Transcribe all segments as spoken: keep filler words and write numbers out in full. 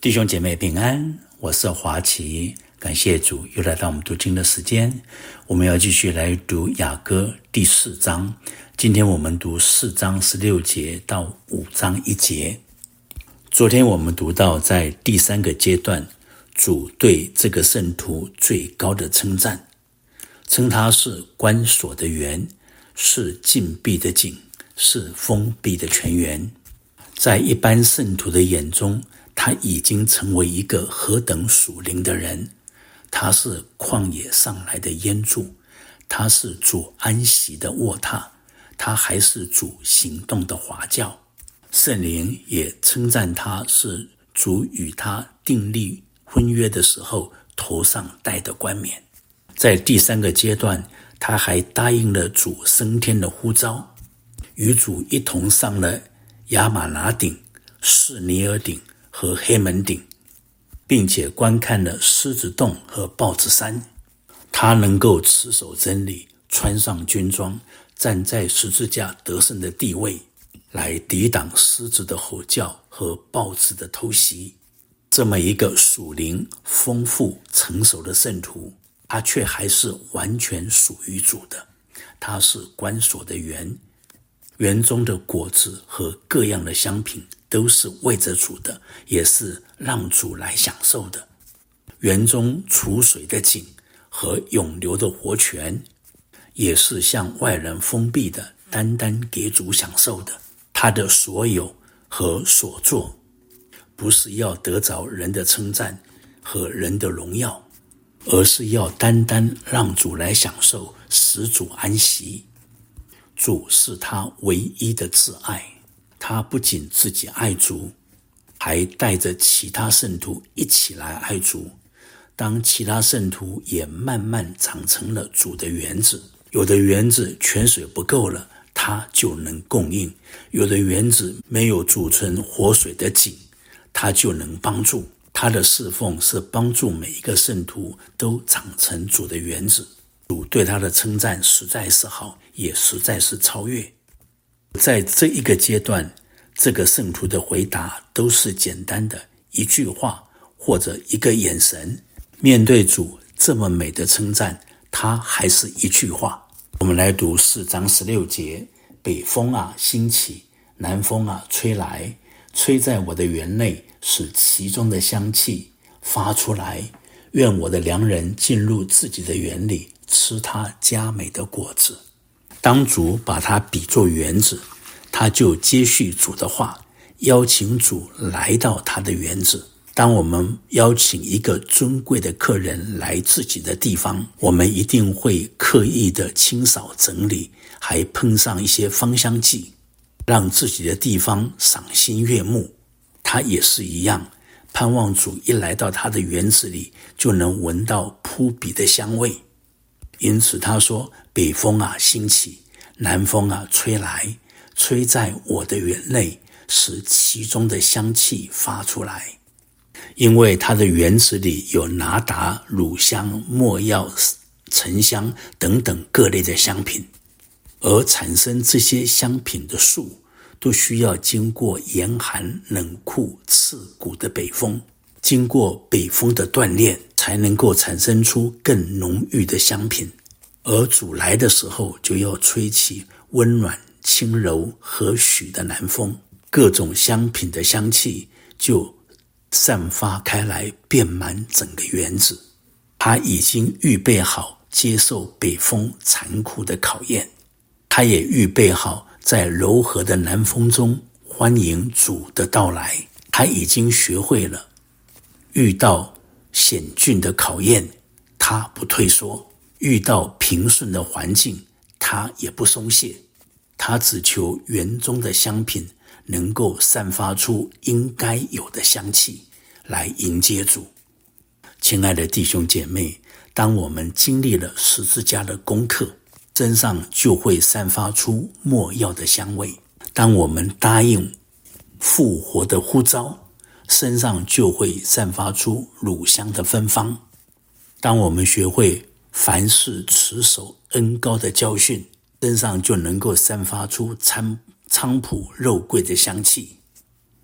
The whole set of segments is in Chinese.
弟兄姐妹平安，我是华奇，感谢主又来到我们读经的时间。我们要继续来读雅歌第四章，今天我们读四章十六节到五章一节。昨天我们读到在第三个阶段，主对这个圣徒最高的称赞，称他是关锁的园，是禁闭的井，是封闭的泉源。在一般圣徒的眼中，他已经成为一个何等属灵的人。他是旷野上来的烟柱，他是主安息的卧榻，他还是主行动的华教。圣灵也称赞他是主与他订立婚约的时候头上戴的冠冕。在第三个阶段，他还答应了主升天的呼召，与主一同上了亚玛拿顶、士尼尔顶和黑门顶，并且观看了狮子洞和豹子山。他能够持守真理，穿上军装，站在十字架得胜的地位，来抵挡狮子的吼叫和豹子的偷袭。这么一个属灵丰富成熟的圣徒，他却还是完全属于主的。他是关锁的园，园中的果子和各样的香品都是为着主的，也是让主来享受的。园中储水的井和永流的活泉，也是向外人封闭的，单单给主享受的。他的所有和所做，不是要得着人的称赞和人的荣耀，而是要单单让主来享受，使主安息。主是他唯一的挚爱，他不仅自己爱主，还带着其他圣徒一起来爱主。当其他圣徒也慢慢长成了主的园子，有的园子泉水不够了，他就能供应；有的园子没有储存活水的井，他就能帮助。他的侍奉是帮助每一个圣徒都长成主的园子。主对他的称赞实在是好，也实在是超越。在这一个阶段，这个圣徒的回答都是简单的一句话或者一个眼神。面对主这么美的称赞，他还是一句话。我们来读四章十六节：北风啊兴起，南风啊吹来，吹在我的园内，使其中的香气发出来。愿我的良人进入自己的园里，吃他佳美的果子。当主把他比作园子，他就接续主的话，邀请主来到他的园子。当我们邀请一个尊贵的客人来自己的地方，我们一定会刻意的清扫整理，还喷上一些芳香剂，让自己的地方赏心悦目。他也是一样，盼望主一来到他的园子里，就能闻到扑鼻的香味。因此他说：北风啊兴起，南风啊吹来，吹在我的园内，使其中的香气发出来。因为他的园子里有拿达、乳香、没药、沉香等等各类的香品，而产生这些香品的树都需要经过严寒、冷酷、刺骨的北风，经过北风的锻炼，才能够产生出更浓郁的香品。而主来的时候，就要吹起温暖、轻柔、和煦的南风，各种香品的香气就散发开来，遍满整个园子。他已经预备好接受北风残酷的考验，他也预备好在柔和的南风中欢迎主的到来。他已经学会了遇到险峻的考验，他不退缩；遇到平顺的环境，他也不松懈。他只求园中的香品能够散发出应该有的香气，来迎接主。亲爱的弟兄姐妹，当我们经历了十字架的功课，身上就会散发出没药的香味；当我们答应复活的呼召，身上就会散发出乳香的芬芳；当我们学会凡事持守恩膏的教训，身上就能够散发出菖菖蒲肉桂的香气。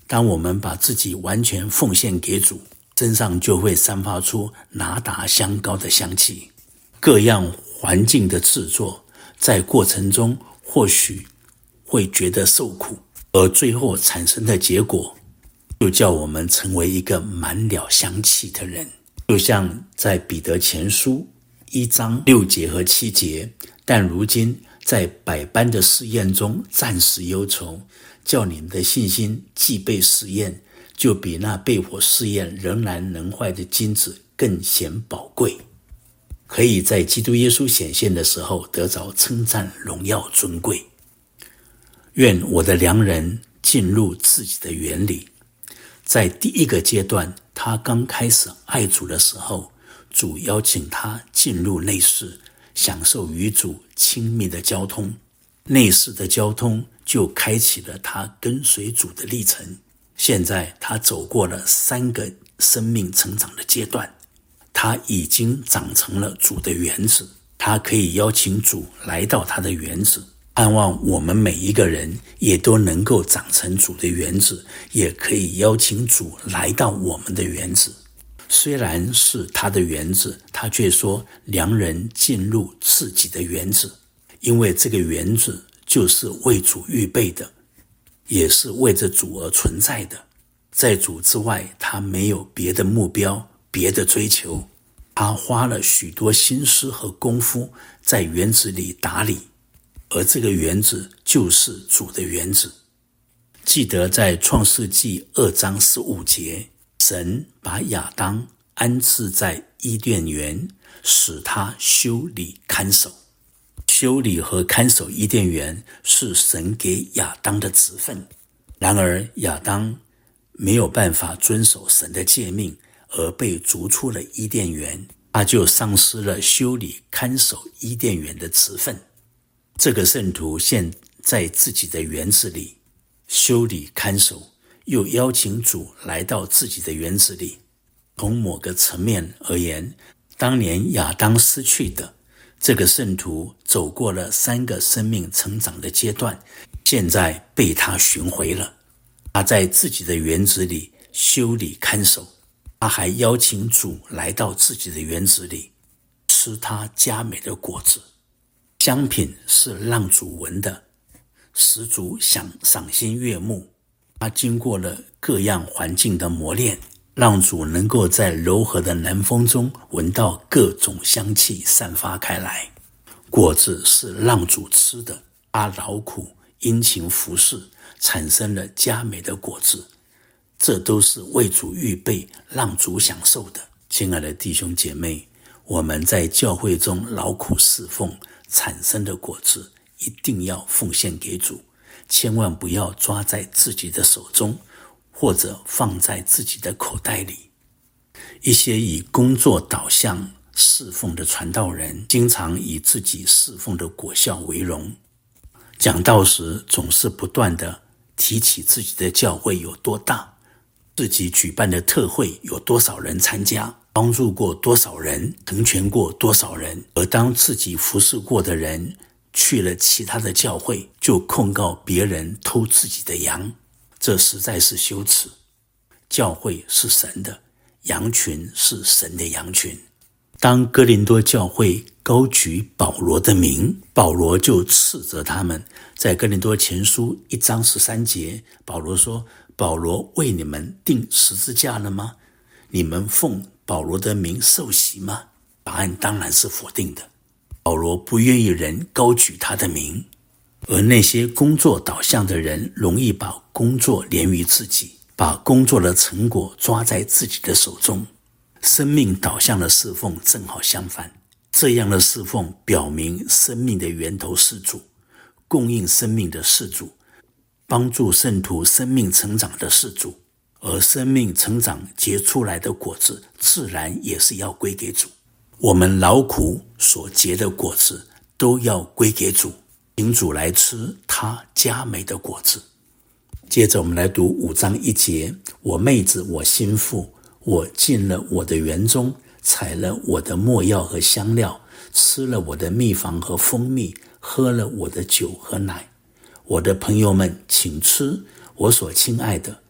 当我们把自己完全奉献给主，身上就会散发出拿达香膏的香气。各样环境的制作，在过程中或许会觉得受苦，而最后产生的结果就叫我们成为一个满了香气的人。就像在彼得前书一章六节和七节，但如今在百般的试验中暂时忧愁，叫你们的信心既被试验，就比那被火试验仍然能坏的金子更显宝贵，可以在基督耶稣显现的时候得着称赞、荣耀、尊贵。愿我的良人进入自己的园里。在第一个阶段，他刚开始爱主的时候，主邀请他进入内室，享受与主亲密的交通。内室的交通就开启了他跟随主的历程。现在他走过了三个生命成长的阶段，他已经长成了主的园子，他可以邀请主来到他的园子。盼望我们每一个人也都能够长成主的园子，也可以邀请主来到我们的园子。虽然是他的园子，他却说良人进入自己的园子，因为这个园子就是为主预备的，也是为着主而存在的。在主之外，他没有别的目标，别的追求。他花了许多心思和功夫在园子里打理，而这个园子就是主的园子。记得在创世纪二章十五节，神把亚当安置在伊甸园，使他修理看守。修理和看守伊甸园是神给亚当的职分。然而亚当没有办法遵守神的诫命，而被逐出了伊甸园，他就丧失了修理看守伊甸园的职分。这个圣徒现在自己的园子里修理看守，又邀请主来到自己的园子里。从某个层面而言，当年亚当失去的，这个圣徒走过了三个生命成长的阶段，现在被他寻回了。他在自己的园子里修理看守，他还邀请主来到自己的园子里，吃他佳美的果子。香品是让主闻的，使主想赏心悦目。他经过了各样环境的磨练，让主能够在柔和的南风中闻到各种香气散发开来。果子是让主吃的，他劳苦殷勤服侍，产生了佳美的果子，这都是为主预备，让主享受的。亲爱的弟兄姐妹，我们在教会中劳苦侍奉产生的果子一定要奉献给主，千万不要抓在自己的手中，或者放在自己的口袋里。一些以工作导向侍奉的传道人，经常以自己侍奉的果效为荣，讲道时总是不断地提起自己的教会有多大，自己举办的特会有多少人参加，帮助过多少人，成全过多少人。而当自己服侍过的人去了其他的教会，就控告别人偷自己的羊，这实在是羞耻。教会是神的，羊群是神的羊群。当哥林多教会高举保罗的名，保罗就斥责他们。在哥林多前书一章十三节，保罗说，保罗为你们钉十字架了吗？你们奉保罗的名受洗吗？答案当然是否定的。保罗不愿意人高举他的名，而那些工作导向的人容易把工作连于自己，把工作的成果抓在自己的手中。生命导向的侍奉正好相反，这样的侍奉表明生命的源头是主，供应生命的是主，帮助圣徒生命成长的是主，而生命成长结出来的果子自然也是要归给主。我们劳苦所结的果子都要归给主，请主来吃他佳美的果子。接着我们来读五章一节，我妹子我心腹，我进了我的园中，采了我的没药和香料，吃了我的蜜房和蜂蜜，喝了我的酒和奶。我的朋友们，请吃，我所亲爱的，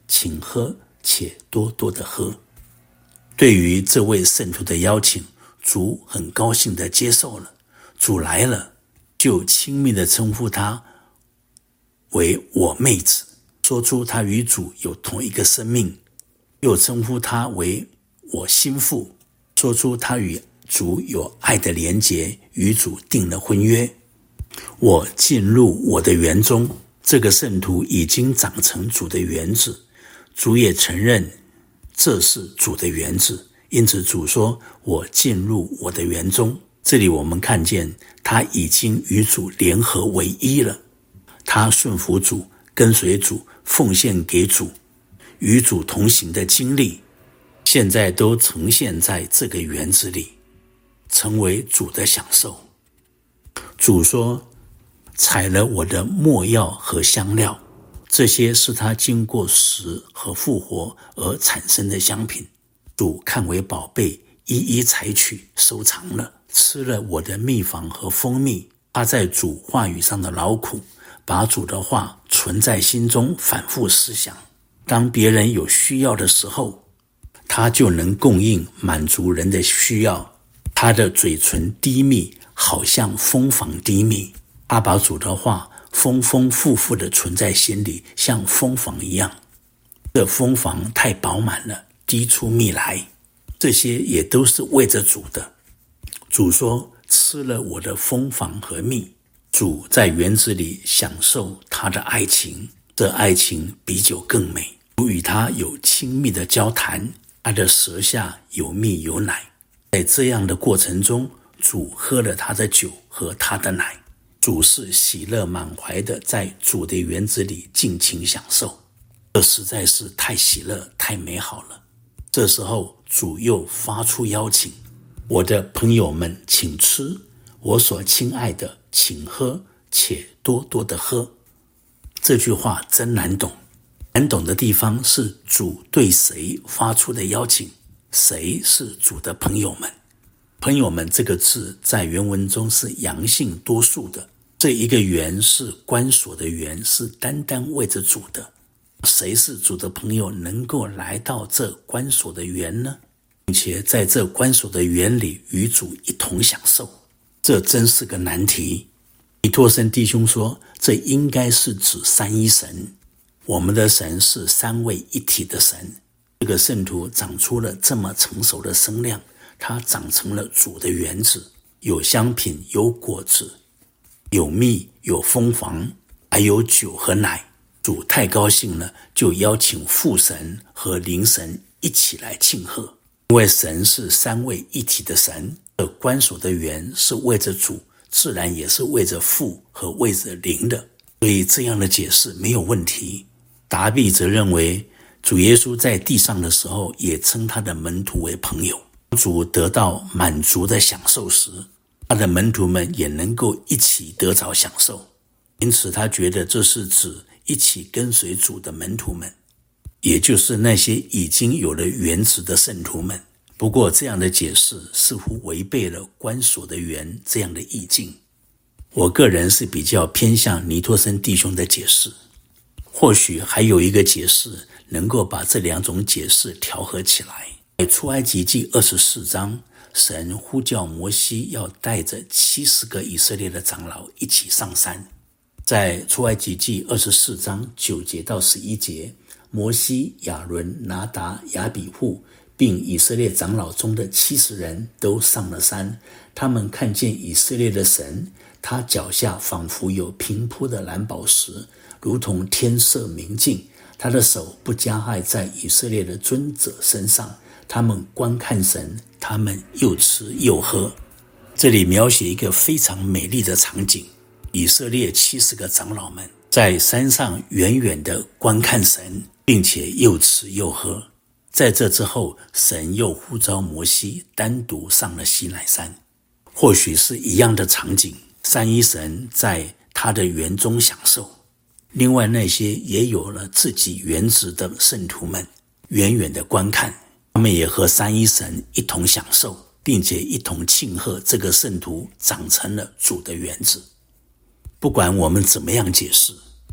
请喝，且多多的喝。对于这位圣徒的邀请，主很高兴地接受了。主来了，就亲密地称呼他为我妹子，说出他与主有同一个生命，又称呼他为我心腹，说出他与主有爱的连结，与主订了婚约。我进入我的园中，这个圣徒已经长成主的园子，主也承认这是主的园子，因此主说我进入我的园中。这里我们看见他已经与主联合为一了，他顺服主，跟随主，奉献给主，与主同行的经历现在都呈现在这个园子里，成为主的享受。主说采了我的没药和香料，这些是他经过死和复活而产生的香品，主看为宝贝，一一采取收藏了。吃了我的蜜房和蜂蜜，他在主话语上的劳苦，把主的话存在心中，反复思想。当别人有需要的时候，他就能供应满足人的需要。他的嘴唇低密，好像蜂房低密，他把主的话丰丰富富地存在心里，像蜂房一样。这蜂房太饱满了，滴出蜜来，这些也都是为着主的。主说吃了我的蜂房和蜜，主在园子里享受他的爱情，这爱情比酒更美。主与他有亲密的交谈，他的舌下有蜜有奶。在这样的过程中，主喝了他的酒和他的奶，主是喜乐满怀的在主的园子里尽情享受，这实在是太喜乐太美好了。这时候主又发出邀请，我的朋友们请吃，我所亲爱的请喝，且多多的喝。这句话真难懂，难懂的地方是主对谁发出的邀请，谁是主的朋友们。朋友们这个字在原文中是阳性多数的，这一个园是关锁的园，是单单为着主的。谁是主的朋友能够来到这关锁的园呢？并且在这关锁的园里与主一同享受，这真是个难题。尼托生弟兄说，这应该是指三一神，我们的神是三位一体的神。这个圣徒长出了这么成熟的身量，他长成了主的园子，有香品，有果子，有蜜，有蜂房，还有酒和奶。主太高兴了，就邀请父神和灵神一起来庆贺。因为神是三位一体的神，而关锁的园是为着主，自然也是为着父和为着灵的，所以这样的解释没有问题。达庇则认为，主耶稣在地上的时候也称他的门徒为朋友，主得到满足的享受时，他的门徒们也能够一起得着享受，因此他觉得这是指一起跟随主的门徒们，也就是那些已经有了园子的圣徒们。不过这样的解释似乎违背了关锁的园这样的意境。我个人是比较偏向尼托生弟兄的解释，或许还有一个解释能够把这两种解释调和起来。在出埃及记二十四章，神呼叫摩西要带着七十个以色列的长老一起上山。在出埃及记二十四章九节到十一节，摩西、亚伦、拿达、亚比户并以色列长老中的七十人都上了山。他们看见以色列的神，他脚下仿佛有平铺的蓝宝石，如同天色明净。他的手不加害在以色列的尊者身上。他们观看神，他们又吃又喝。这里描写一个非常美丽的场景，以色列七十个长老们在山上远远地观看神，并且又吃又喝。在这之后，神又呼召摩西单独上了西乃山。或许是一样的场景，三一神在他的园中享受，另外那些也有了自己园子的圣徒们远远地观看，他们也和三一神一同享受，并且一同庆贺这个圣徒长成了主的园子。不管我们怎么样解释，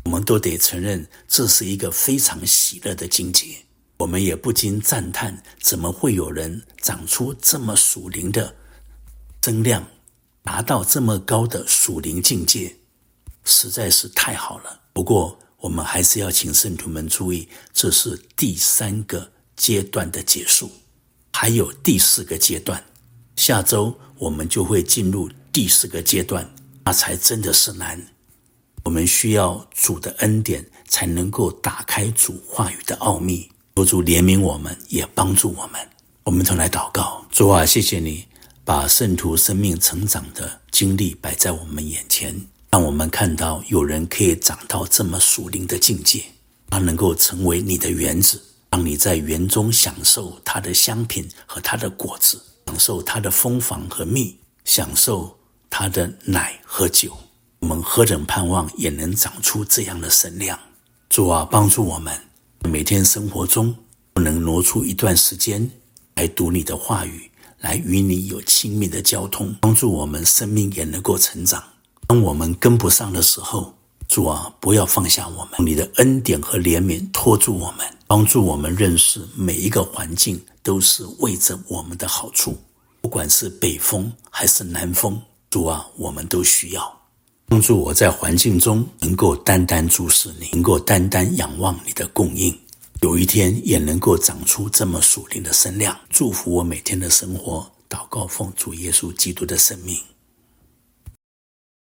我们都得承认这是一个非常喜乐的境界。我们也不禁赞叹，怎么会有人长出这么属灵的增量，达到这么高的属灵境界，实在是太好了。不过我们还是要请圣徒们注意，这是第三个阶段的结束，还有第四个阶段。下周我们就会进入第四个阶段，那才真的是难。我们需要主的恩典，才能够打开主话语的奥秘。求主怜悯我们，也帮助我们。我们同来祷告。主啊，谢谢你把圣徒生命成长的经历摆在我们眼前，让我们看到有人可以长到这么属灵的境界，他能够成为你的园子，让你在园中享受它的香品和它的果子，享受它的蜂房和蜜，享受它的奶和酒。我们何等盼望也能长出这样的身量。主啊，帮助我们每天生活中不能挪出一段时间来读你的话语，来与你有亲密的交通，帮助我们生命也能够成长。当我们跟不上的时候，主啊，不要放下我们，用你的恩典和怜悯拖住我们，帮助我们认识每一个环境都是为着我们的好处，不管是北风还是南风，主啊，我们都需要。帮助我在环境中能够单单注视你，能够单单仰望你的供应，有一天也能够长出这么属灵的身量。祝福我每天的生活，祷告奉主耶稣基督的圣名。